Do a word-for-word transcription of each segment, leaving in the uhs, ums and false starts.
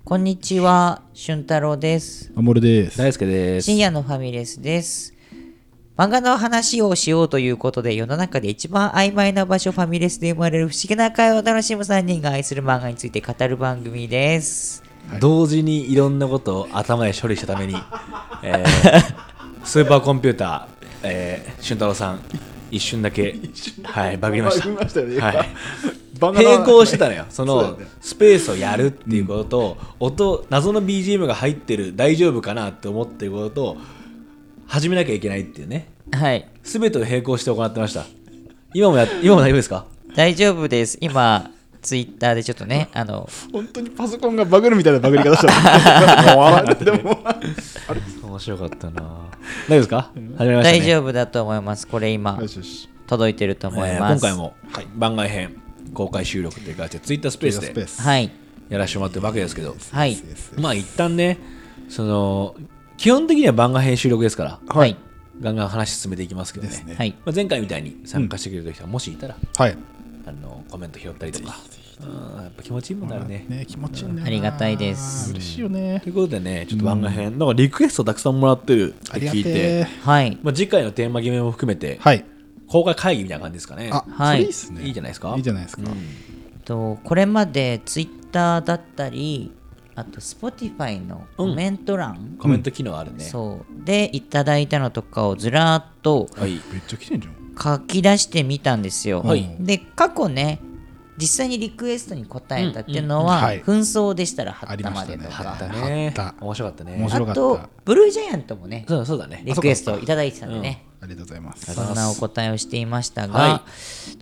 こんにちは、俊太郎です。 あもるです。 大輔です。 深夜のファミレスです。漫画の話をしようということで、世の中で一番曖昧な場所ファミレスで生まれる不思議な会話を楽しむさんにんが愛する漫画について語る番組です。 はい、同時にいろんなことを頭で処理したために、えー、スーパーコンピューター、えー、俊太郎さん一瞬だけはいバグりました。 ましたよね、 はい、並行してたのよ。そのスペースをやるっていうことと、うん、音謎の ビージーエム が入ってる大丈夫かなって思ってることと始めなきゃいけないっていうね。 はい。 すべてを並行して行ってました。今もや今も大丈夫ですか？ 大丈夫です。今ツイッターでちょっとね、あの本当にパソコンがバグるみたいなバグり方したの。でもあれ面白かったな。大丈夫ですか？始めましたね。 大丈夫だと思います。これ今よしよし届いてると思います。 えー、今回も、はい、番外編公開収録というかツイッタースペースではいやらせてもらってるわけですけど、 はい、 まあ一旦ね、その基本的には番外編収録ですから、 はい、 ガンガン話進めていきますけど ね, ね、はい、まあ、前回みたいに参加してくれる人がもしいたら、 はい、 あのコメント拾ったりとか、うん、やっぱ気持ちいいもんだね。 ね、気持ちいいね。 ありがたいです。 嬉しいよね。 ということでね、ちょっと番外編、うん、なんかリクエストたくさんもらってるって聞いて、 はい、 まあ、次回のテーマ決めも含めて、 はい、 公開会議みたいな感じですかね。 あ、はい、それいいですね。 いいじゃないですか。 いいじゃないですか。うん、 とこれまでツイッターだったり、あと Spotify のコメント欄、 うん、コメント機能あるね。 そうでいただいたのとかをずらーっと、 はい、 めっちゃ来てんじゃん。 書き出してみたんですよ。 はい、 で過去ね、実際にリクエストに答えたっていうのは、うんうん、紛争でしたら貼ったまでとか、 貼ったね。面白かったね。 あとブルージャイアントもね、 そうそうだね、 リクエストいただいてたんでね、 うん、ありがとうございます。 そんなお答えをしていましたが、 はい、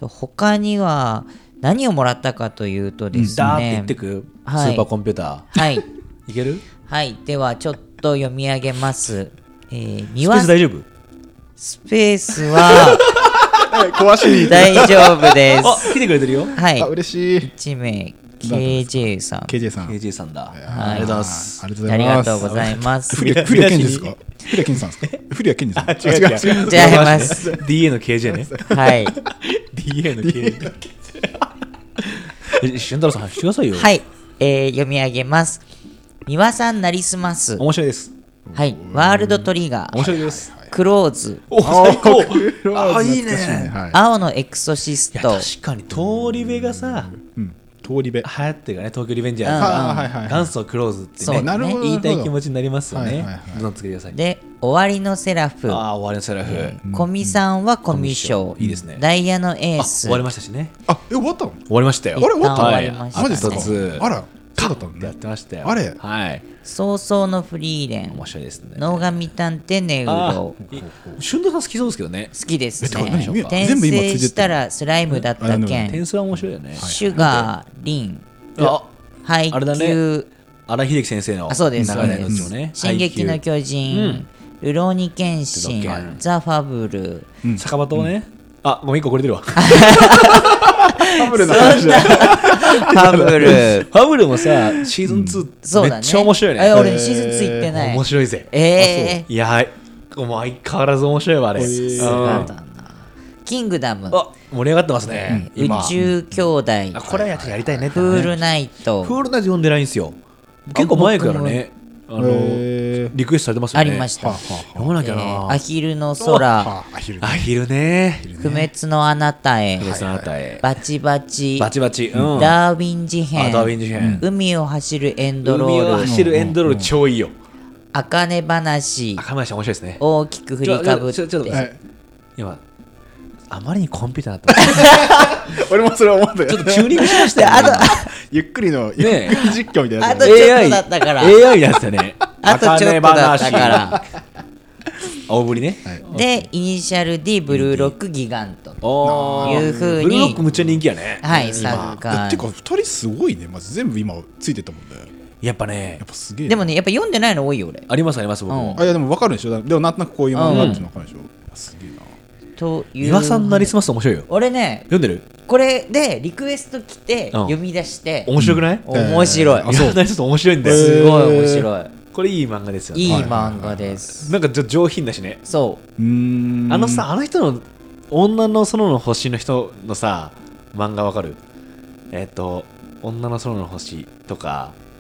他には何をもらったかというとですね、 ダーって言ってく、はい、スーパーコンピューター、 はい、 いける？ はい、ではちょっと読み上げます。えー、 スペース大丈夫？ スペースは壊しに大丈夫です。 あ、来てくれてるよ。 はい。 あ、嬉しい。 いち名 ケージェー さん。 ケージェー さん。 ケージェー さんだ。 はい、 ありがとうございます。 ありがとうございます。 古谷健二ですか？古谷健二さんですか？古谷健二さん。 違う違う違う。 違います。 ディーエー の ケージェー ね。 はい。 ディーエー の ケージェー。俊太郎さん、話してくださいよ。 はい。えー、読み上げます。三輪さんなりすます。 面白いです。 はい。ワールドトリガー。 面白いです。 クローズ。 お、最高。あ、いいね。 青のエクソシスト。 確かに通り部がさ、 通り部流行ってるからね、東京リベンジャーズ。元祖クローズってね、言いたい気持ちになりますよね。どんどん作りなさい。 で、終わりのセラフ。 あ、終わりのセラフ。 コミさんはコミショ。 いいですね。 ダイヤのエース。 終わりましたしね。 あ、え、終わったの？ 終わりましたよ。 あれ、終わったの？ 終わりました。 マジですか？あら、そうだったのね。 やってましたよ。 あれ、 はい。 早々のフリーレン。 面白いですね。 能神探偵ネウロ。 俊太さん好きそうですけどね。 好きですね。 転生したらスライムだった件。 転生は面白いよね。 シュガー、リン。 あ、 配給。 荒井秀樹先生の。 あ、そうです。進撃の巨人。ルローニケンシン。ザ・ファブル。 酒場島ね。あ、ごめん、いっここれてるわ。ファブルの話だ。 ファブル。 ファブルもさ、シーズンツーめっちゃ面白いね。 え、俺シーズンツー行ってない。 面白いぜ。 ええ。 いや、もう相変わらず面白いわ、あれ。 キングダム。 あ、盛り上がってますね。 宇宙兄弟。 これやりたいね。 フールナイト。 フールナイト読んでないんですよ。結構前からね、あのリクエストされてますよね。 ありました。 読まなきゃな。 アヒルの空。 アヒルね。 不滅のあなたへ。バチバチ。 バチバチ。 ダーウィン事変。 ダーウィン事変。 海を走るエンドロール。 海を走るエンドロール超いいよ。 あかね話。 あかね話面白いですね。 大きく振りかぶって。 ちょっと今あまりにコンピューターだった。 俺もそれ思ったよ。 ちょっとチューニングしましたよ。 ゆっくりのゆっくり実況みたいな。 あとちょっとだったから。 エーアイ なんですよね。 あとちょっとだったから。 大振りね。 で、イニシャル D ブルーロックギガントというふうに。 ブルーロックむっちゃ人気やね。 はい、サッカー。 てかふたりすごいね。まず全部今ついてたもんね。 やっぱね。 やっぱすげえ。 でもね、やっぱ読んでないの多いよ俺。 ありますあります僕も。 あ、いやでも分かるでしょ。でもなんとなくこういう漫画っての分かるでしょ。すげえな。 という岩さんなりすますと面白いよ。 俺ね、 読んでる？ これでリクエスト来て読み出して面白くない？ 面白い。 あ、そう。ちょっと面白いんだよ。 すごい面白い。 これいい漫画ですよ。 いい漫画です。 なんかちょっと上品だしね。 そう。 うーん。 あのさ、あの人の女の園の星の人のさ漫画わかる？えっと女の園の星とか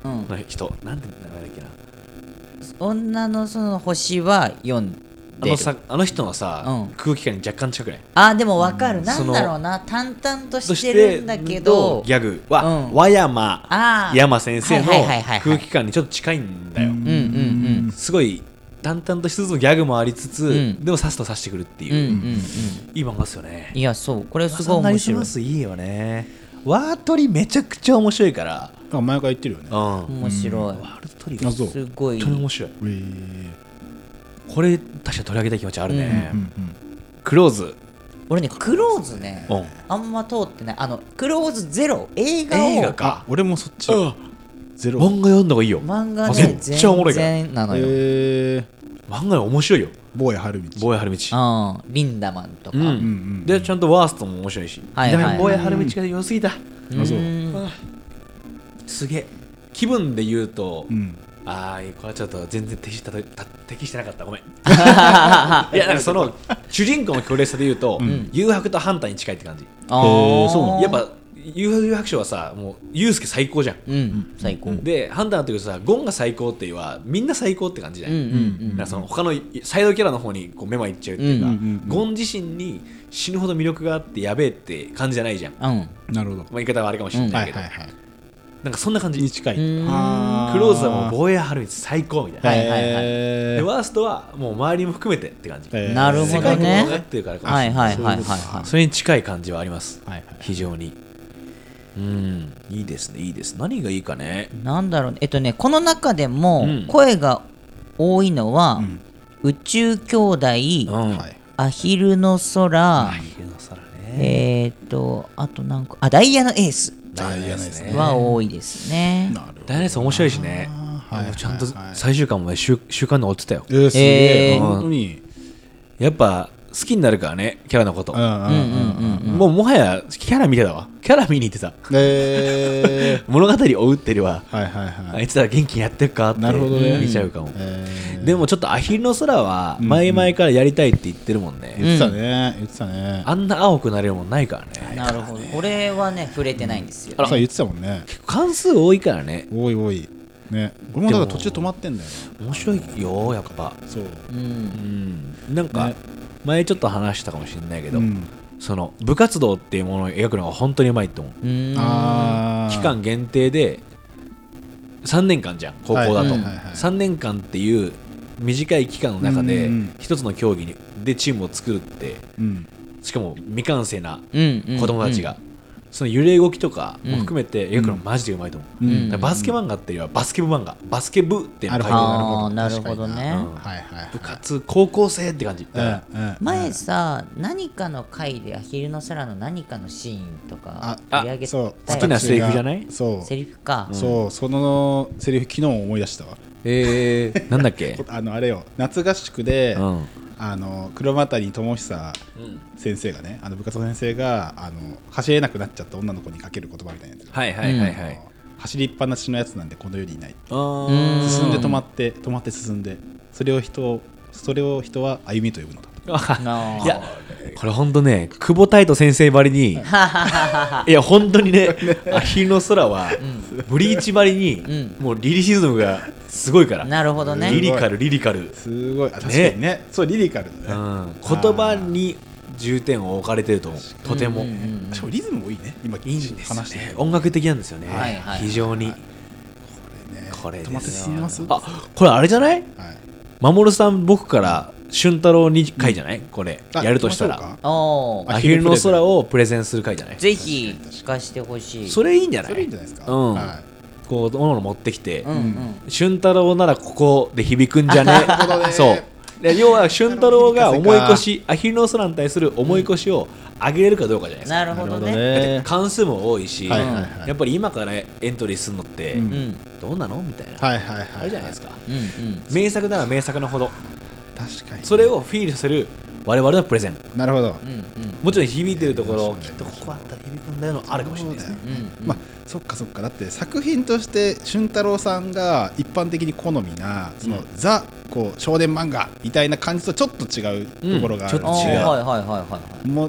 うんの人なんて名前だっけな女のその星は読んでるあのさあの人のさ、 うん空気感に若干近くないあでも分かる、 んなんだろうな淡々とそしてるんだけどギャグは、 うん和山あー山先生のはいはいはいはいはい空気感にちょっと近いんだよ、 うんうんすごい淡々としつつのギャグもありつつ、 うんでもさすとさしてくるっていう、 うんうんうんうんいい漫画ですよねいやそうこれすごい面白いいいよねワートリめちゃくちゃ面白いからあ前から言ってるよねうんワ面白いートリがあそうすごい本当に面白いえーこれ確かに取り上げたい気持ちあるね、 うんうんクローズ俺ねクローズねうんあんま通ってないあのクローズゼロ映画を映画かあ俺もそっちうんゼロ漫画読んだ方がいいよ漫画あめねっちゃおもろいから全然なのよ、 え漫画面白いよ坊や春道坊や春道うんリンダマンとか、 うんうんうんでちゃんとワーストも面白いし、 はいはいでも坊や春道が良すぎた、 あそううんすげえ気分で言うと、 うんああこれはちょっと全然適したた適してなかったごめんいやなんかその主人公の強烈さで言うと、 ん誘白とハンターに近いって感じあーへーそうなのやっぱ誘誘白書はさもうユウスケ最高じゃん、 うん最高、 でハンターの時さゴンが最高っていうのはみんな最高って感じじゃうんん、 うんだからその他のサイドキャラの方にこう目まいっちゃうっていうか、 うんうんうんうんゴン自身に死ぬほど魅力があってやべえって感じじゃないじゃん、まあ、 うんなるほど言い方はあれかもしれはないいけど、 はいはいなんかそんな感じに近いうんあクローズはもう坊や春道最高みたいな、 はいはいはいへーでワーストはもう周りも含めてって感じ、 へーなるほどね世界観が分かってるからかもしれない、 はいはいはいはいそういうことはいそれに近い感じはありますはいはい非常にうんいいですねいいです何がいいかねなんだろうねえっとねこの中でもうん声が多いのは、 うん宇宙兄弟、 うんはいアヒルの空、 昼の空ねえーっとあとなんかあダイヤのエースダイヤのですねは多いですね、 なるほどダイナソー面白いしねはいはいはいちゃんと最終巻もね週週刊で追ってたよえーすげええー本当にやっぱ好きになるからねキャラのことうんうんうんうんうんうんもうもはやキャラ見てたわキャラ見に行ってたえ物語追うってよりはーはいはいはいあいつら元気にやってるかってなるほどね見ちゃうかもえーでもちょっとアヒルの空は前々からやりたいって言ってるもんね、 言ってたね言ってたねあんな青くなれるもんないからねなるほど俺はね触れてないんですよ、ねそう言ってたもんね結構関数多いからね多い多いね俺もだから途中止まってんだよね面白いよやっぱそううんうんなんかね前ちょっと話したかもしれないけど、 うんその部活動っていうものを描くのが本当にうまいと思ううーんあー期間限定でさんねんかんじゃん高校だと、 はいはいはいはいさんねんかんっていう短い期間の中でうんうん一つの競技にでチームを作るってうんしかも未完成なうんうん子供たちが、その揺れ動きとかも含めて描くのマジでうまいと思う、 うんだからバスケ漫画っていうよりはバスケ部漫画バスケ部っていうのを書いてるあーなるほどね、 うんはいはいはい部活高校生って感じ、 うんうん前さ何かの回でアヒルの空の何かのシーンとかあ取り上げそうたよ好きなセリフじゃないそうセリフか、 そうそのセリフ昨日思い出したわえー、なんだっけあのあれよ夏合宿でうんあの黒俣智久先生がねあの部活の先生があの走れなくなっちゃった女の子にかける言葉みたいなやつはいはいはいはい、 あの走りっぱなしのやつなんでこの世にいないあー進んで止まって止まって進んでそれを人それを人は歩みと呼ぶのだとあーいやこれほんとね久保太斗先生ばりにいや本当にねアヒルの空はブリーチばりにんもうリリシズムがすごいからなるほどねリリカルリリカル、 すごいあ確かにねそうリリカルだうねん、言葉に重点を置かれてると思うとても、 うんうんうんしかもリズムもいいね今いいんですよ話しててね音楽的なんですよね、 はいはい非常に、 ねこれですよ止まって進みますあこれあれじゃないはい守さん僕から俊太郎に回じゃない、これあやるとしたら行きましょうかおーアヒルの空をプレゼンする回じゃないぜひ聞かせてほしいそれいいんじゃなそれいいんいじゃないですかうんはこう物を持ってきて、 うんうん俊太郎ならここで響くんじゃねほどねそうで要は俊太郎がなるほど重い腰アヒルの空に対する重い腰を上げれるかどうかじゃないですか、 なるほどねなるほどねだって関数も多いし、 はいはいはいやっぱり今からエントリーするのって、 うんうんどうなのみたいな、 はいはいはいあれじゃないですか、 うんうん名作なら名作のほど確かにそれをフィールさせる我々のプレゼンなるほどうんうんもちろん響いてるところそうだよきっとここあったら響くんだよのあるかもしれないですねうんまあそっかそっかだって作品として俊太郎さんが一般的に好みなその、 うんザこう少年漫画みたいな感じとちょっと違うところがあるうんちょっと違うあーはいはいはいはいはいもう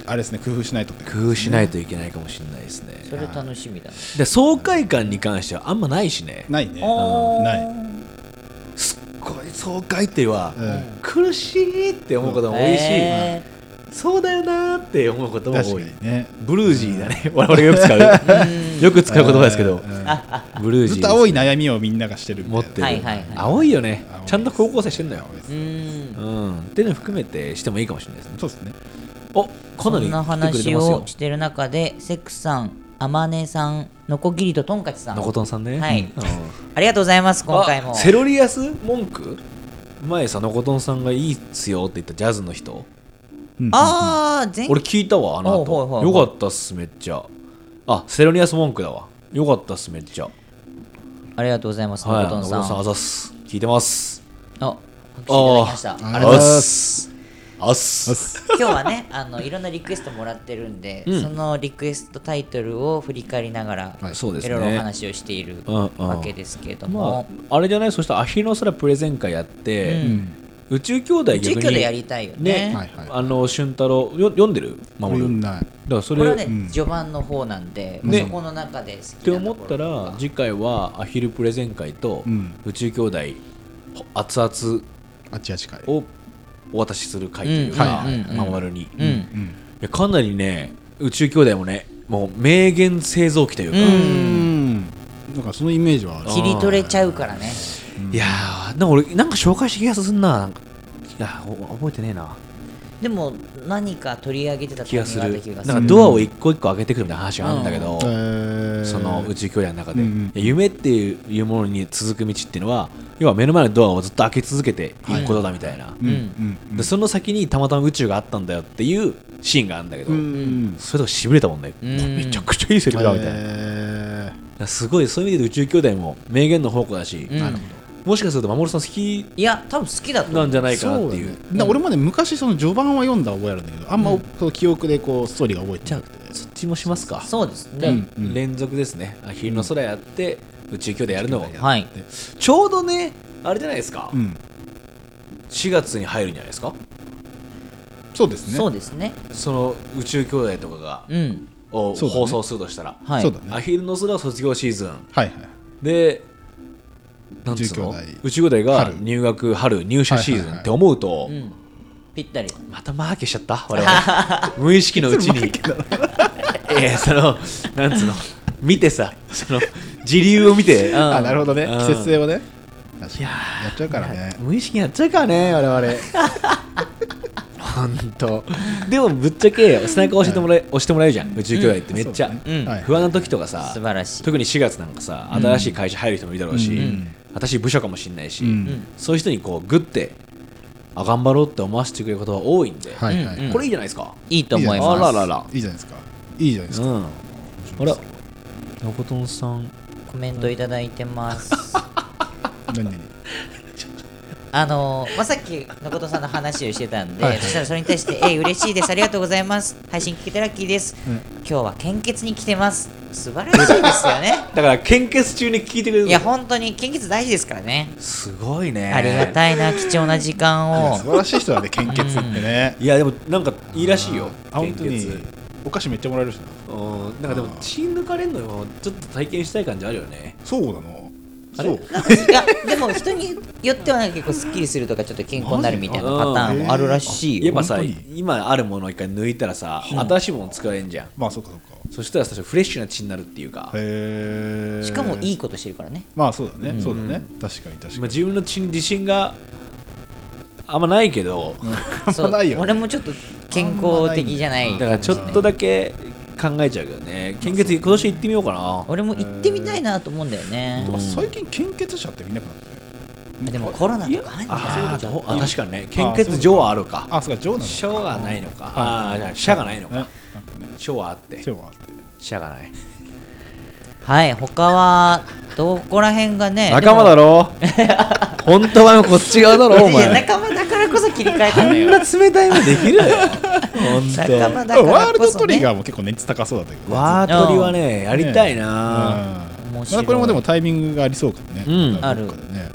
あれですね、工夫しないとって工夫しないといけないかもしれないですね。 それ楽しみだね。 で爽快感に関してはあんまないしね。 ないね。 おーない。 すっごい爽快っていうは、 うん苦しいって思うことも多いし、 へそうだよなーって思うことも確多い。 かにね。 ブルージーだね。我々がよく使う。よく使う言葉ですけど、 うんうんブルージーですずっと青い悩みをみんながしてるみたいな。 持ってる。 はいはいはい青いよね青い。 ちゃんと高校生してんだよ。 ーうんうん。っていうの含めてしてもいいかもしれないですね。 そうですね。 お、かなりそんな来てくれて話ますよを。してる中でセックスさん、あまねさん、のこぎりととんかちさん、 のことんさんね。 はいうんありがとうございます。今回もあセロリアス文句前さのことんさんがいいっすよって言ったジャズの人、 うんああ前俺聞いたわあのおうほいほいほい後よかったっすめっちゃ。あセロリアス文句だわ。よかったっすめっちゃ。 ありがとうございます。のはいことんさん、 のことんさんあざっす聞いてます。 あ来ていただきました。 あありがとうございます。 あっす今日はねあのいろんなリクエストもらってるんで、 うんそのリクエストタイトルを振り返りながら、 はいそうですねいろいろお話をしているうんうんわけですけれども、 まああれじゃない。そしたらアヒルの空プレゼン会やって、 うん宇宙兄弟宇宙逆に兄弟やりたいよね。 ね、 はいはいあの俊太郎よ読んでる守るだ読んない。 からそれこれはね、 うん序盤の方なんで、 ねそこの中で好きなって思ったところら次回はアヒルプレゼン会とうん宇宙兄弟熱々 あっちあっちかい。 をお渡しする会というかうんうんうん守るにいうんうん。 やかなりね宇宙兄弟もねもう名言製造機というか、 うんうん。なんかそのイメージはある。 切り取れちゃうからね。 いやーなんか俺なんか紹介した気がすんな。なんかいやお覚えてねえなでも何か取り上げてた気がする。 タイミングがあった気がする。 なんかドアを一個一個開けてくるみたいな話があるんだけど、 えーその宇宙兄弟の中で、 うんうんいや夢っていうものに続く道っていうのは要は目の前のドアをずっと開け続けていくことだみたいな、 うんうんうんでその先にたまたま宇宙があったんだよっていうシーンがあるんだけど、 うんそれとかしびれたもんね、 うんめちゃくちゃいいセリフだみたいな、 えだからすごいそういう意味で宇宙兄弟も名言の宝庫だし、 うんーなるほもしかすると守さん好きいや多分好きだと思うなんじゃないど。 かなっていうそうだね。だ俺まで昔その序盤は読んだ覚えあるんだけど、あんまその記憶でこうストーリーが覚えてじゃあなくて。 そっちもしますか。 そうですね、 うんうん連続ですね。アヒルの空やって、宇宙兄弟やるのがはいちょうどねあれじゃないですか、 うん。 しがつに入るんじゃないですか。 そうですね。 そうですねその宇宙兄弟とかが、 うんをそうだね放送するとしたら、 はいそうだね。 アヒルの空は卒業シーズンはいはい。 でなんつうの宇宙兄弟宇宙兄弟が春入学春入社シーズンって思うと、 うんぴったりまたマーケしちゃった我々無意識のうちにいやそのなんつうの見てさその時流を見て、 うんあ、なるほどね。 うん季節性をね。確かにやっちゃうからね。 無意識にやっちゃうからね我々ほんとでもぶっちゃけ背中押してもらえ押してもらえるじゃん宇宙兄弟ってめっちゃ、 そうだうんねはい不安な時とかさ素晴らしい特にしがつなんかさ新しい会社入る人もいるだろうし、 うん私部署かもしれないし、 うんそういう人にこうグッてあ頑張ろうって思わせてくれることが多いんで、 はいはい。 うんこれいいじゃないですか。 いいと思いますあらららいいじゃないですか。いいじゃないですか。 うんあらのことんさんコメントいただいてます何々。 あのーまあ、さっきのことさんの話をしてたんで、 はいそしたらそれに対して「え嬉しいですありがとうございます配信聞けてラッキーです、 うん今日は献血に来てます」素晴らしいですよねだから献血中に聞いてくれるいや本当に献血大事ですからねすごいねありがたいな貴重な時間を素晴らしい人だね、献血ってね。 いやでもなんかいいらしいよあ、本当に献血。 お菓子めっちゃもらえるしな。 うんなんかでも血抜かれんのよちょっと体験したい感じあるよね。 そうなの。 あれそう。 なんかいやでも人によってはなんか結構すっきりするとかちょっと健康になるみたいなパターンもあるらしいよやっぱさ本当に今あるものを一回抜いたらさ新しいもの使えんじゃん。 まあ、そうかそうか。 そしたらさフレッシュな血になるっていうかへえ。 しかもいい。 いことしてるからねまあ、そうだね。そうだね。確かに確かに。 まあ自分の血に自信があんまないけどそうないよね俺もちょっと健康的じゃないだからちょっとだけ考えちゃうけどね献血今年行ってみようかな。 俺も行ってみたいなと思うんだよねてか最近献血者って見なくなったね。 でもコロナとかあんじゃんあーどうあ確かにね献血所はあるかあ、そうか、ジョーなのか。 所はないのかあああじゃあ社がないのかねなんかね。 所はあってショーはあって。 社がないはい他はどこら辺がね仲間だろ本当はこっち側だろおでもいや前仲間だからこそ切り替えあんたのよな冷たいのできる本仲当間だからワールドこそねトリガーも結構熱高そうだったけど。 ワートリはねやりたいなうん面白いまだこれもでもタイミングがありそうかもね。 うんどっかであるね。 いや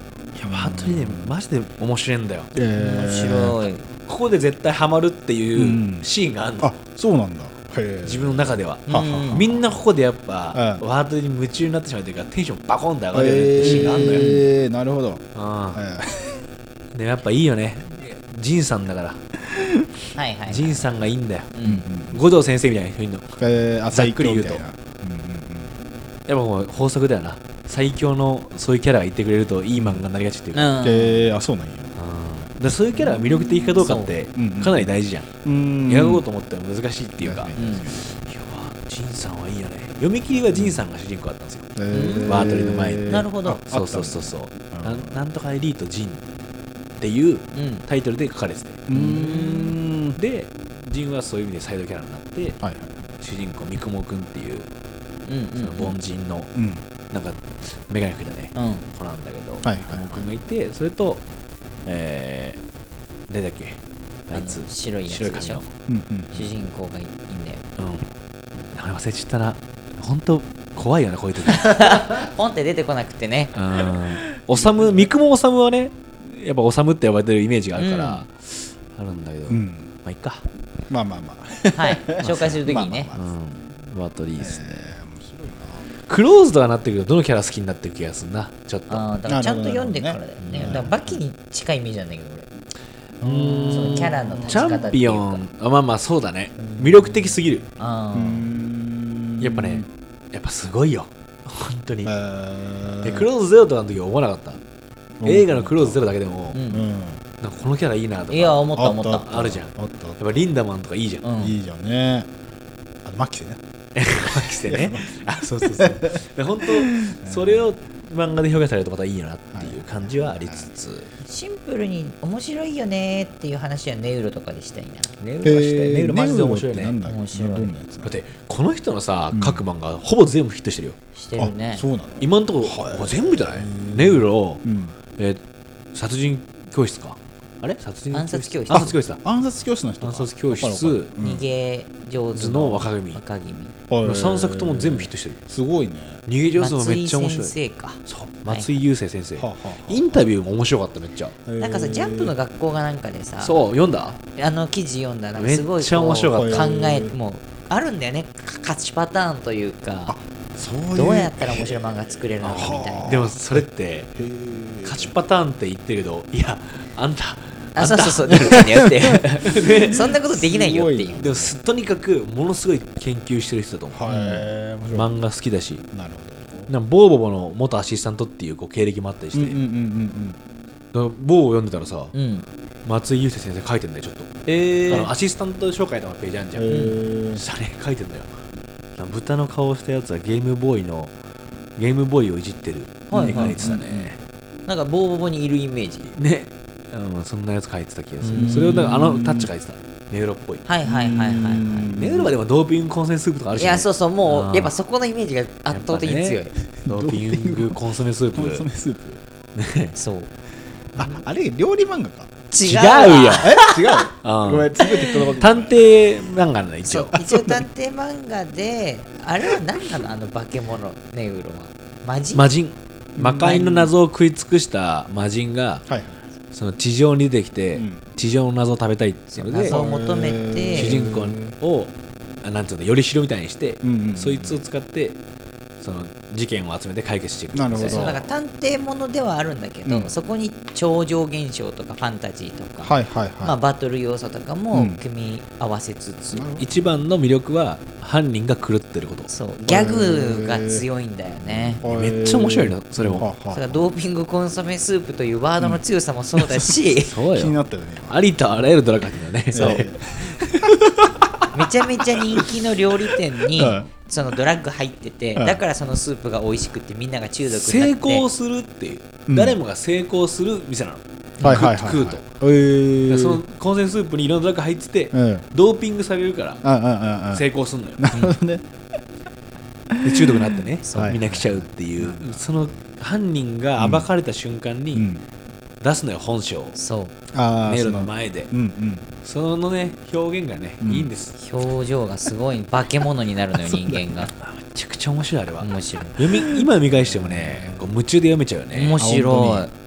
バトルねマジで面白いんだよ。 え面ー白い。 ここで絶対ハマるっていうシーンがあるの、 あそうなんだ。へー自分の中では。 ははうんみんなここでやっぱ、 うんワードに夢中になってしまうというかテンションバコンって上がるよねってシーンがあるのよ、 えーなるほど。 うんえでやっぱいいよね。ジンさんだからはいはい。 ジンさんがいいんだよ。 うんーうんうん五条先生みたいな人いるの。 えーあざっくり言うと最強みたいなうんうんうんやっぱもう法則だよな。最強のそういうキャラがいてくれるといい漫画になりがちっていうか、 うん。 えーあそうなんや。 うんでそういうキャラが魅力的かどうかってそううんうんかなり大事じゃん。 うんやろうと思っても難しいっていうか、 確かにうん。 いやジンさんはいいよね。読み切りはジンさんが主人公だったんですよ。 えーバートリの前になるほどあそうそうそうそうあなんなんとかエリートジンっていううん。 タイトルで書かれてて、 うーんでジンはそういう意味でサイドキャラになってはいはい主人公三雲くんっていううんその凡人のうんなんかメガネかけたねうん。うん。 子なんだけど、 はいはい三雲くんがいてそれとえー、誰だっけあいつあの白いやつでしょ白い髪の。 うんうん主人公がいいんだよ。 うん名前忘れちゃったな。本当怖いよねこういう時ポンって出てこなくてね。 うんおさむ三雲おさむはねやっぱおさむって呼ばれてるイメージがあるから、あるんだけど、 うんまあいっか。 まあまあまあはい。紹介するときにねまあ。まあうんバトリーですね、 えー面白いクローズドがなってくるとどのキャラ好きになってる気がするなちょっと。 ああ、だからちゃんと読んでからだよね。 なるほどねだからバキに近いイメージなんだけどうーんそのキャラの立ちチ方っていうかャンピオンあまあまあそうだね魅力的すぎる。 俺。あうーんやっぱねやっぱすごいよ本当に。 えーでクローズゼロとかの時は思わなかった。映画のクローズゼロだけでも、 あ。う。 うんんなんかこのキャラいいなとかいや、思った思った。 あるじゃん。 あったあっやっぱリンダマンとかいいじゃん。 うん。 たいいじゃんねあのマキセねマキセね。あ、そうそうそう。で本当それを漫画で表現されるとまたいいなっていう感じはありつつ、 シンプルに面白いよねっていう話はネウロとかでしたいな。 ネウロはしたい。ネウロマジで面白いね。 ネウロってなんだ面白いどんなやつだってこの人のさうん書く漫画ほぼ全部ヒットしてるよ。 してるねあ。そうなの今のところ、 はいまあ全部じゃない？ネウロ、 うんえー殺人教室か。あれ？殺人暗殺教室暗殺教室だ。 暗殺教室の人か暗殺教室わかるわかる逃げ上手の若君若君。 はいさんさくとも全部ヒットしてる。 すごいね逃げ上手もめっ松井先ちゃ面白い。 生か。 そうはい松井優生先生、 はあはあはあインタビューも面白かっためっちゃ。 なんかさ、ジャンプの学校がなんかでさ、 そう読んだ？ あの記事読んだらすごいめっちゃ面白かったこう考えもうあるんだよね。勝ちパターンというか、 そういうどうやったら面白い漫画作れるのかみたいな。 でもそれってへー勝ちパターンって言ってるけどいやあんたあ、そうそうそう、できないんだよって。そんなことできないよっていうすごいな。 でもすとにかくものすごい研究してる人だと思う。 はい面白い漫画好きだしなるほなんかボーボボの元アシスタントっていうこう経歴もあったりして、 どうんうんうんうんだからボーを読んでたらさ、 うん。 松井優生先生書いてんだよちょっと、 えあのアシスタント紹介とかページあるじゃん、 うんへそしたらね書いてんだよ。豚の顔したやつはゲームボーイのゲームボーイをいじってるってはい書いてたね、 うんうんうんなんかボーボボにいるイメージ。 ね、うん、そんなやつ書いてた気がすうんる。それをだからあのタッチ書いてた。ネウロっぽい。 はいはいはいはいはい。 ネウロはでもドーピングコンソメスープとかあるし、ね、 いや、そうそう、もう、 あーやっぱそこのイメージが圧倒的に強い。 ドーピングコンソメスーコンソメプ。 スープそう。 ああれ料理漫画か違違うわうよ。 え違ううんごめんすぐ適当なこと探偵漫画なんだ一応。 そう一応探偵漫画で、あれは何なのあの化け物、ネウロは。マジ魔人。魔界の謎を食い尽くした魔人がはいその地上に出てきて、 うん地上の謎を食べたいっていうので謎を求めて主人公をあなんていうのよりしろみたいにして、 うんうんそいつを使ってその事件を集めて解決していく。 なるほどそうだから探偵ものではあるんだけど、 うんそこに超常現象とかファンタジーとか、 はいはいはいまあ、バトル要素とかうもん組み合わせつつ、 なるほど一番の魅力は犯人が狂ってること。 そうギャグが強いんだよね。 めっちゃ面白いのそれも。 ははそれからドーピングコンソメスープというワードの強さもそうだし、 そうよ。 気になったよねありとあらゆるドラ書きだよね。 そうえめちゃめちゃ人気の料理店にうんそのドラッグ入ってて、 うんだからそのスープが美味しくてみんなが中毒になって成功するっていう、 うん誰もが成功する店なの。 はいはいはい食うと。 えーそのコンセンスープにいろんなドラッグ入ってて、 うんうんドーピングされるからうんうんうん成功すんのよ。 なるほどねで中毒になってね、 そうみんな来ちゃうっていう、その犯人が暴かれた瞬間にうん出すのよ本性を。 そうあーネイルのそ前で。 うんうんそのね表現がね、 うんいいんです。 表情がすごい化け物になるのよ人間が。 めちゃくちゃ面白いあれは。 面白い読み今読み返してもねこう夢中で読めちゃうよね。 面白い。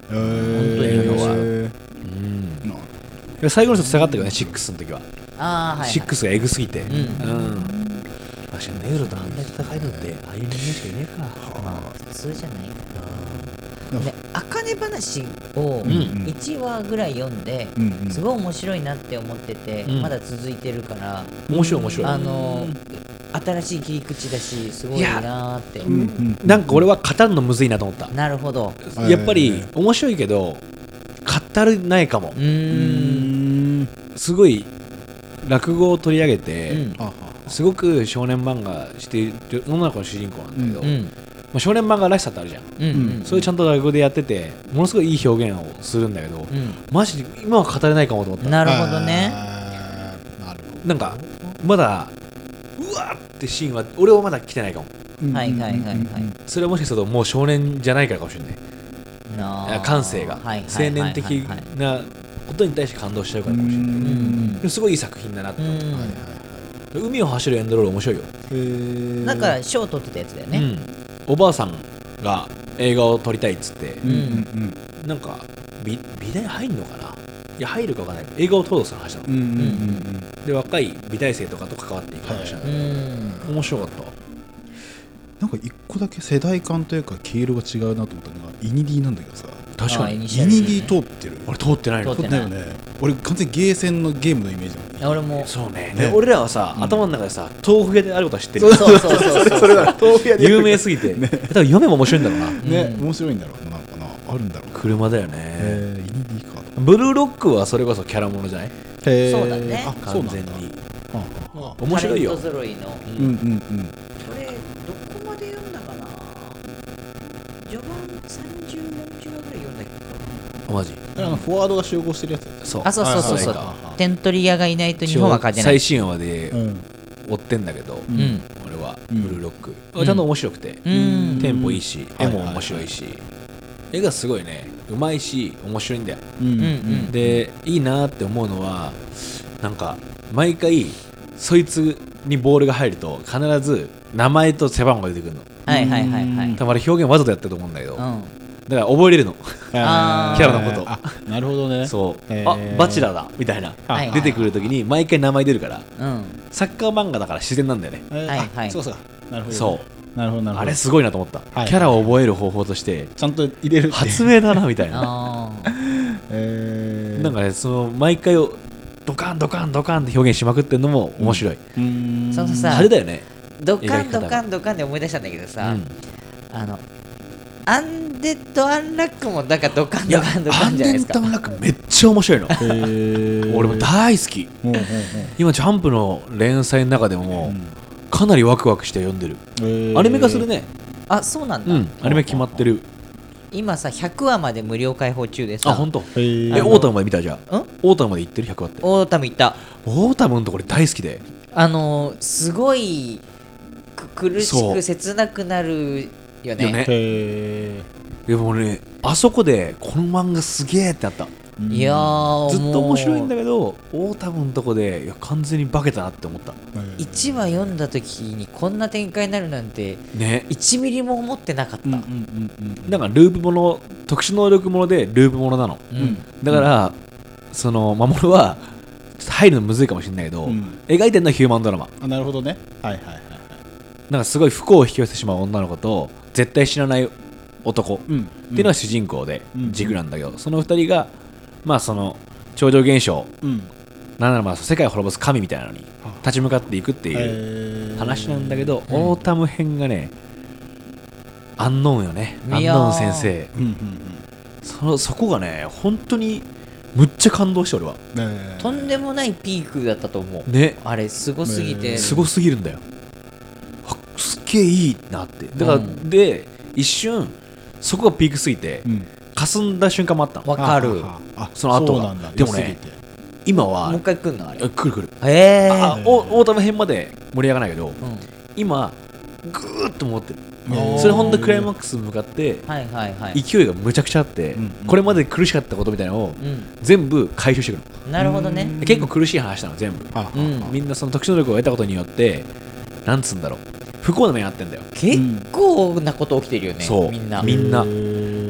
えー、 本当にいいのはえうんーなで最後のちょっと下がったけどねシックスの時はああはい、はい、 シックスがエグすぎてんうん確かにネウロとあんなに戦いのってああいう人間しかいねえかまあ普通じゃないかうんな。で、あかね話をんいちわぐらい読んで、 うんうんすごい面白いなって思ってて、 うんまだ続いてるから、 面白い面白いあの新しい切り口だし、すごいなーって。 うんうんなんか俺は語るのむずいなと思ったなるほど。 うんやっぱり面白いけど語るないかもうーん。 すごい落語を取り上げて、 うんあはすごく少年漫画している女の子の主人公なんだけど、 うんまあ、少年漫画らしさってあるじゃん、 うんうんそれちゃんと落語でやっててものすごいいい表現をするんだけど、 うマジで今は語れないかもと思ったん。なるほどね。 あーなるほなんかまだうわーってシーンは俺はまだ来てないかもどはいはいはいはいそれはもしかするともう少年じゃないからかもしれないなあ感性がはいはいはいはい青年的なことに対して感動しちゃうからかもしれないうんうんでもすごいいい作品だなってう思った、 んはいはい海を走るエンドロール面白いよ、 へーなんか賞取ってたやつだよね。 うん、おばあさんが映画を撮りたいっつってうんうんなんか美美大入んのかないや入るかわかんない映画を撮ろうとする話なの、 うんうんうんうんで若い美大生とかと関わっていく話なの、 うん。 面白かったなんか一個だけ世代間というか毛色が違うなと思ったのがイニディなんだけどさ確かにあイニイシャル D ねニディ通ってる俺通ってないの通ってだよね俺完全にゲーセンのゲームのイメージなのいや俺もそうねねで俺らはさ、頭の中でさ豆腐屋であることは知ってるそうそうそうそうそれだ豆腐屋で有名すぎて、多分読めば面白いんだろうなね面白いんだろうななんかなあるんだろうな車だよねえーイニディかとブルーロックはそれこそキャラものじゃないへーそうだねあそうなんだ完全にはあはあ面白いよタレント揃いの。 うんうんうんこれどこまで読んだかな。序盤さんじゅう、よんじゅうわぐらい読んだっけど。 マジあのフォワードが集合してるやつそうあ、そうそうそうそうはいはいはいはい。 テントリアがいないと日本は勝てない。 最新話でうん追ってんだけど、 うんうん。 俺はうんブルーロック、 うんちゃんと面白くて、 うんテンポいいし、 うん絵も面白いし、絵がすごいねうまいし面白いんだよ、 うんうんうんでいいなって思うのはなんか毎回そいつにボールが入ると必ず名前と背番号が出てくるのはいはいはいはい。 多分あれ表現わざとやってると思うんだけど、だかうん。 ら覚えれるのあーキャラのことあなるほどねそう、 へーあバチェラーだみたいな、 はい出てくるときに毎回名前出るからうん。 サッカー漫画だから自然なんだよね、 はいはいはいそうそうなるほどねそうなるほどなるほどあれすごいなと思った、 はいキャラを覚える方法としてちゃんと入れるって発明だなみたいなああ。 えーなんかねその毎回をドカンドカンドカンって表現しまくってるのも面白い、 うーんそのさあれだよねドカン描き方がドカンドカンで思い出したんだけどさ、 うんあのアンデッド・アンラックもなんかドカンいやドカンドカアンデンじゃないですか。 ッドアンラックめっちゃ面白いのへー俺も大好きほうほうほ今ジャンプの連載の中でも、 うんかなりワクワクして読んでる、 うへーアニメ化するねあ、そうなんだ。 うんアニメ決まってる今さ、ひゃくわまで無料開放中でさ、 あ本当。 へーえオータムまで見たじゃんんオータムまで行ってるひゃくわってオータム行った。 オータムのところ大好きであのー、すごいく苦しそうく切なくなるよね。 よねへでもねあそこでこの漫画すげえってなったーいやー、 ずっと面白いんだけけどオータムのとこでいや完全に化けたなって思ったへーいちわ読んだ時にこんな展開になるなんてねいちミリも思ってなかった。 うんうんうんうんなんかループもの特殊能力ものでループものなのうんだから、その守は入るのむずいかもしれないけど、 うん描いてるのはヒューマンドラマあなるほどねはいはいはいはいなんかすごい不幸を引き寄せてしまう女の子と絶対死なない男ってうんいうのが主人公でうん軸なんだけど、その二人がまあその超常現象うんなんならまあ世界を滅ぼす神みたいなのにはあ立ち向かっていくっていうへー話なんだけど、 うんオータム編がねアンノーンよねアンいやーノーン先生うんうんそのそこがね本当にむっちゃ感動して俺はうんねとんでもないピークだったと思う。 ねあれすごすぎて、 ねすごすぎるんだよあすっげえいいなってだから、 うんで一瞬そこがピークすぎてうん霞んだ瞬間もあったのわかる。 あああその後がそうなんだでもね良すぎて今はもう一回来んのあれ。 あ来る来るへえ。 あおオータム編まで盛り上がらないけどうん今ぐーっと持ってるおーそれほんとクライマックスに向かってはいはいはい。 勢いがむちゃくちゃあって、 うんこれまで苦しかったことみたいなのをう全部回収してくるん。なるほどね。 の結構苦しい話なの全部はあはあうんみんなその特殊能力を得たことによってなんつうんだろう不幸な目に遭ってんだよ結構なこと起きてるよね。 そうみんな。 みんなへー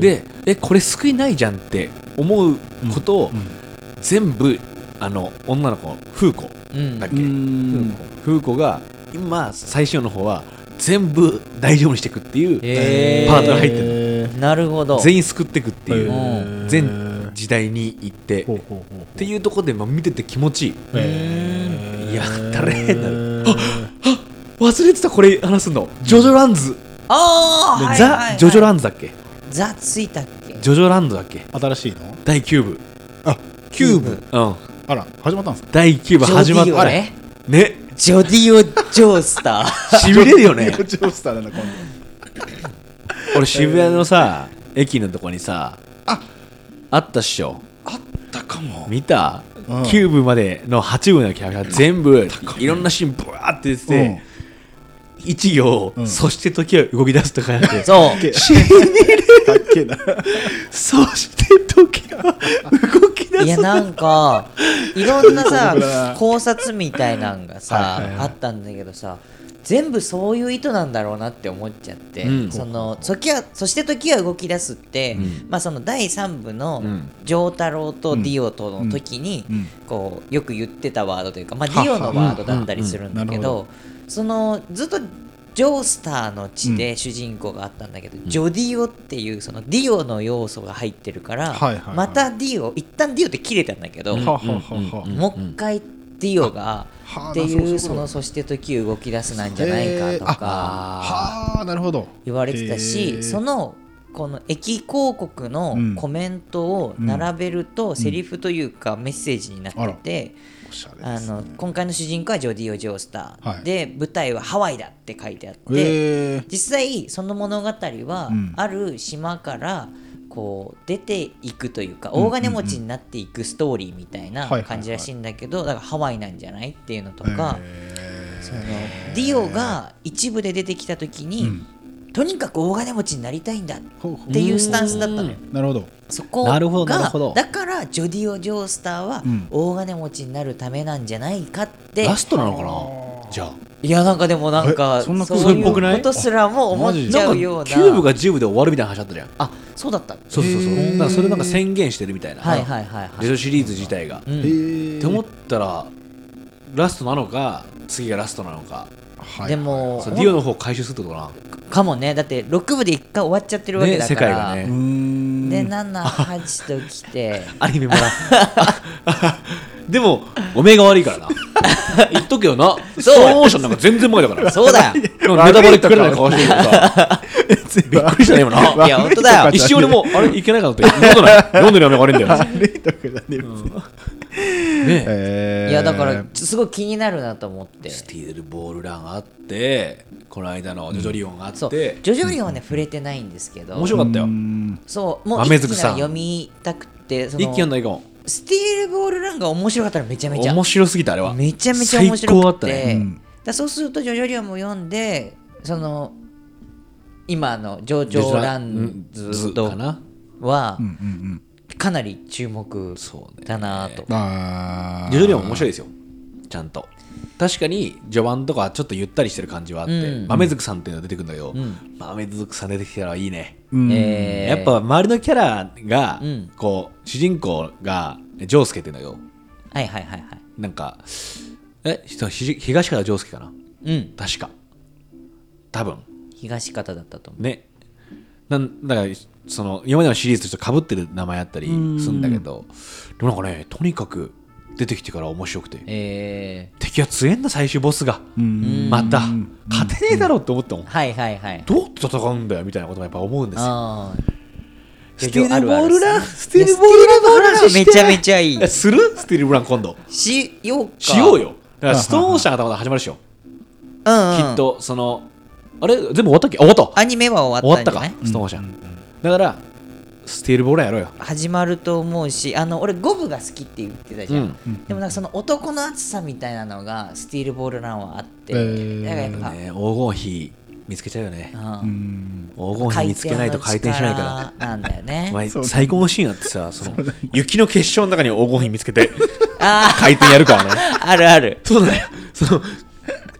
でえこれ救いないじゃんって思うことを、 うん全部あの女の子フーコうんだっけ、 うんフーコが今最初の方は全部大丈夫にしていくっていうへーパートが入ってるるなるほど。 全員救っていくっていううん全時代に行ってほっうほうほうほうていうところでまあ見てて気持ちいい。 へーやったれーなる忘れてたこれ話すのジョジョランズ、 ああ、はいザ・はいはいジョジョランズだっけザついたっけ。 ジョジョランドだっけ新しいのだいきゅう部あキューブうんあら始まったんですかだいきゅう部始まっジョディオたね。 ねジョディオ・ジョースター。 しびれるよねジョジョスターなんだ今度俺渋谷のさ駅のとこにさああったっしょあったかも見た、 うんきゅう部までのはち部のキャラが全部いろんなシーンブワーって出てて、一行、 うんそして時は動き出すとかやってそう。 けしびれかっけえなそして時は動き出すいやなんかいろんなそうだなさ考察みたいなんがさ、 はいはいはいあったんだけどさ、全部そういう意図なんだろうなって思っちゃって、 うんその時はそして時は動き出すって、 うんまあそのだいさん部のうん丈太郎とディオとの時に、 うんこうよく言ってたワードというか、まあ、ディオのワードだったりするんだけうんうんうんなど、そのずっとジョースターの地で主人公があったんだけど、ジョディオっていうそのディオの要素が入ってるから、 はいはいはいまたディオ一旦ディオって切れたんだけど、 うんははははうんもう一回ディオがはあっていうなるほどそのそして時動き出すなんじゃないかとへーかはあなるほど言われてたへし、 ーそのこの駅広告のコメントを並べるとセリフというかメッセージになってて、 おしゃれあですねの今回の主人公はジョディオ・ジョースター、 はいで舞台はハワイだって書いてあって、 へー実際その物語は、 うんある島からこう出ていくというか、 うん大金持ちになっていくストーリーみたいなはいはいはい感じらしいんだけど、だからハワイなんじゃないっていうのとか、 へーそのディオが一部で出てきた時に、 うんとにかく大金持ちになりたいんだっほうほうていうスタンスだったのよ。 なるほどそこなるほどなるがほどだからジョディオ・ジョースターはうん大金持ちになるためなんじゃないかって、 ラストなのかなじゃあいやなんかでもなんかえそんなそうそれっぽくないいうことすらも思っちゃうような。 キューブがじゅう部で終わるみたいな話あったじゃんあそうだった。 そうそうそうへーだからそれなんか宣言してるみたいな、 はいはいはいはい。 ジョジョシリーズ自体が、 うんへーって思ったらラストなのか次がラストなのか、 はいでもそうディオの方を回収するってことかかもね、だってろく部で一回終わっちゃってるわけだから、 ね世界がねうーんでななはちときてなアニメもなでもおめえが悪いからな言っとけよなストーンオーシャンなんか全然前だからそうだよ。 でもネタバレくれない顔してるけどさびっくりしたね今ないや本当だよ。 一瞬俺もあれいけないかなって言うことない読んでるやめが悪いんだよ悪いとかじゃねえ別にねえーいやだからすごい気になるなと思って。 スティールボールランあってこの間のジョジョリオンがあそうって、 ジョジョリオンはね触れてないんですけど、 面白かったようーんそうもう豆づくさん一気に読みたくて、そ一気読んのだいかもスティールボールランが面白かったらめちゃめちゃ面白すぎたあれはめちゃめちゃ面最高だった白くて、 ねうんだそうするとジョジョリオンも読んで、その今のジョジョランズとかなはうんうんかなり注目そうねだなと。 うんあージョジョリオン面白いですよちゃんと確かに序盤とかちょっとゆったりしてる感じはあって、 うん豆づくさんっていうのが出てくるんだけど、 うん豆づくさん出てきたらいいね、 うんえーやっぱ周りのキャラが、 うんこう主人公がジョースケっていうのよはいはいはいはい。 なんかえひひ東からジョースケかなうん確か多分東方だったと思う。 ねなんだからその今までのシリーズとしてかぶってる名前あったりするんだけどでもなんかねとにかく出てきてから面白くてえ敵は強えんだ最終ボスがうんまた勝てねえだろうって思ったもんー、はいはいはい。 どうやって戦うんだよみたいなこともやっぱ思うんですよあースティールボールランススティールボールランの話してめちゃめちゃいいえ。するスティールボールラン今度しようか。 しようよだからストーンオーシャンが多分始まるでしょうん、うん。 きっとそのあれ全部終わったっけあ終わったアニメは終終わったかわったんじゃない？ ストーンオーシャンだからスティールボールランやろうよ始まると思うし、あの俺ゴブが好きって言ってたじゃん。 うんでもなんかその男の熱さみたいなのがスティールボールランはあって、 えーだからやっぱ、 ね黄金比見つけちゃうよねうんうん黄金比見つけないと回転しないから回転の力なんだよねお。前そう最高のシーンあってさその雪の結晶の中に黄金比見つけてあ回転やるからねあ、あるある。 そうだよその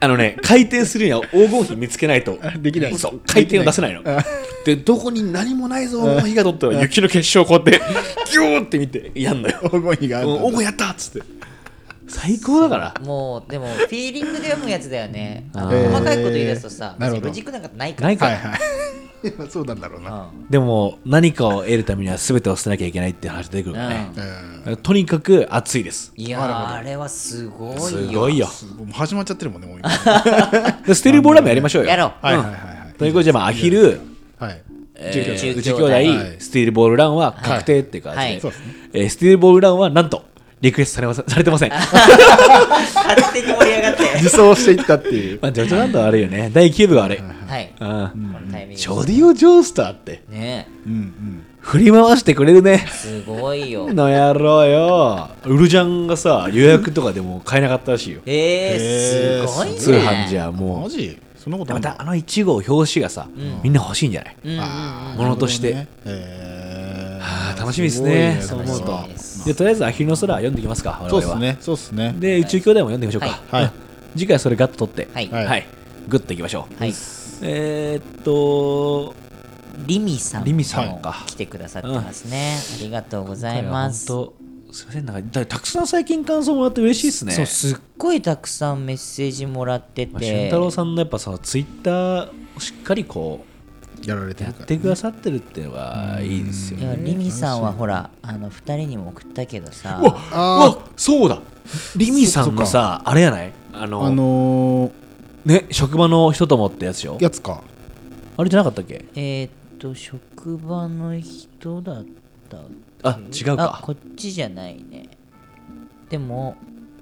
あのね回転するには黄金比見つけないとできない。 そう回転を出せないのでどこに何もないぞ黄金比が取ったら雪の結晶をこうやってギューって見てやんのよ黄金比があるんだ黄金やったっつって最高だからもうでもフィーリングで読むやつだよね。あのへー細かいこと言い出すとさ、 なるほどロジックなんかないから。 ないかはいはいそうなんだろうな。 うんでも何かを得るためには全てを捨てなきゃいけないっていう話出てくるからね、 うんとにかく熱いですいやーあれはすごいよ。 すごいよもう始まっちゃってるもんねもう今。 でスティールボールラーメンやりましょうよやろう。 はいはいはいはい。 ということでまあアヒルはい。 え中ー、 中宇宙兄弟、 はいスティールボールランは確定っていう感じで、 はいそうですね。 えースティールボールランはなんとリクエストされませんされてませんま勝手に盛り上がって。 自走していったっていう。 あジョジョランドは悪いよねだいきゅう部が悪い、 はい。 うん、 このタイミングジョディオ・ジョースターってねうんうん。 振り回してくれるねすごいよ。 の野郎よウルジャンがさ予約とかでも買えなかったらしいよえー、すごいね。 通販じゃもうマジ？そんなことあるの？ またあのいち号表紙がさ、みんな欲しいんじゃないうんうんうん。 あーものとしてなるほどねへーはあ楽しみですねすごいそう思うと楽しみですでとりあえずアヒルの空読んでいきますか我々はそうですね。そうですね。 で宇宙兄弟も読んでみましょうか、 はいうん次回それガッと取ってはい。 はいはい、グッといきましょうはい。 えー、っとリミさんリミさんもか来てくださってますね。ありがとうございます。 本当すいませんなんかだたくさん最近感想もらって嬉しいですねそう、すっごいたくさんメッセージもらってまあ俊て。 太郎さんのやっぱそのツイッターをしっかりこやられてうやっるから。 てくださってるっていうのはいいですよねいやリミさんはほらあのふたりにも送ったけどさうわあうわそうだリミさんのさあれやないあのあのね職場の人ともってやつでしょーやつか。 あれじゃなかったっけえーっと職場の人だったあ違うあかこっちじゃないね。でも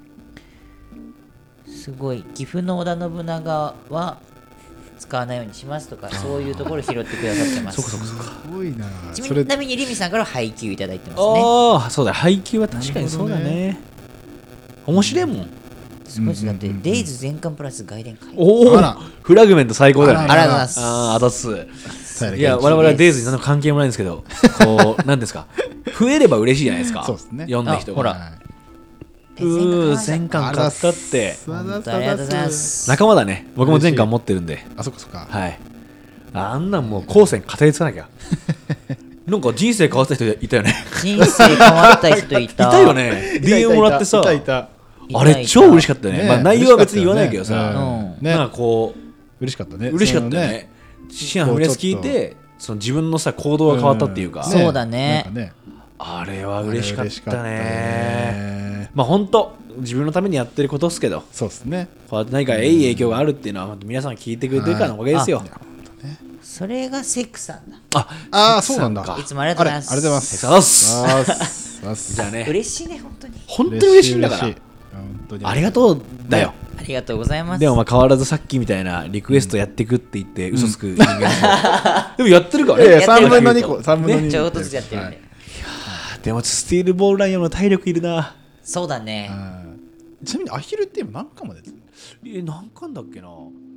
すごい岐阜の織田信長は使わないようにしますとかそういうところ拾ってくださってます。 そこそこそこすごいな。 ちそれなみにリミさんから配給いただいてますね。 ああそうだ配給は確かにそうだね面白いもんすごいです。だってデイズ全巻プラス外伝会。 おおあらフラグメント最高だよねありがとうございます。 あああざっすさやいや我々はデイズに何の関係もないんですけどこう何ですか増えれば嬉しいじゃないですかそうですね読んだ人があほらはうー全巻買ったってい本当ありがとうございます。 仲間だね僕も全巻持ってるんであそっかそっか。 はいあんなんもう後世に語り継がなきゃなんか人生変わった人いたよね人生変わった人いいた。 たよね ディーエム もらってさいたいた。 いた。 あれ超嬉しかったよねねまあ内容は別に言わないけどさ嬉しかったようんねなんかこ嬉しかったね。 う嬉しかったよねシアンファミレス聞いてその自分のさ行動が変わったっていうかんそうだねなんかねあれは嬉しかったねね。 まあ本当自分のためにやってることですけどそうですね。 こうやって何かいい影響があるっていうのは本当皆さん聞いてくれてるからのおかげですよそれがセクさんだ。 あああそうなんだ。 かいつもありがとうございます。 あれありがとうございます。 ありがとうございますあーあーじゃあね嬉しいね、本当に。 本当に嬉しいんだから嬉しい本当にありがとうだよありがとうございます。 でもまあ変わらずさっきみたいなリクエストやってくって言って嘘つく人間ですよでもやってるからねいやいややってる三分の二個三分の二ちょっとずつやってるんで。 でもスティールボールラインの体力いるなそうだね。 うんちなみにアヒルって今何巻までですえ何巻だっけな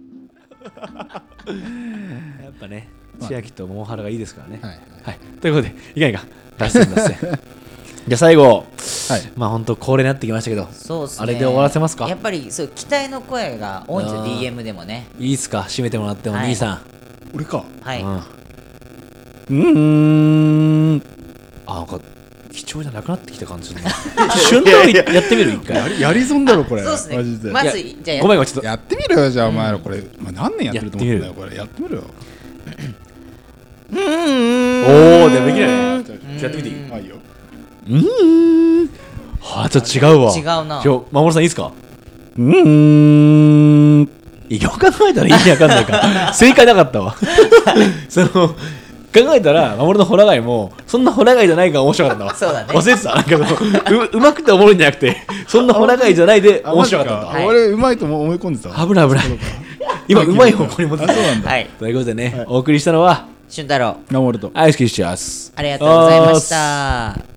やっぱね千秋とモンハラがいいですからねはいはいということでいかんいかん脱線脱線じゃあ最後はいまあ本当恒例になってきましたけどそうっすね。 あれで終わらせますかやっぱりそう期待の声が多いんですよ、 あーディーエム でもね。 いいっすか締めてもらっておはい兄さん俺かはい。 うんうーんあなんか貴重じゃなくなってきた感じするな瞬間やってみる一回やりやり損だろこれそうですねマジでまず、 いやじゃあやごめんごめんちょっとやってみろよじゃあお前らこれまあ何年やってると思ってんだやよこれやってみろよおおでもできないねやってみていいはいようーんはあちょっと違うわ違うなちょ守さんいいですかうーんよく考えたら意味わかんないか正解なかったわその考えたら守のホラガイもそんなホラガイじゃないから面白かったわそうだね忘れてたなんかそのううまくておもろいんじゃなくてそんなホラガイじゃないで面白かったわあマジか俺うまいと思い込んでたわ危ない危ない今うまい方向に持ってたあそうなんだはい。 ということでね、お送りしたのは俊太郎、 守るとアイスキッシャースありがとうございました。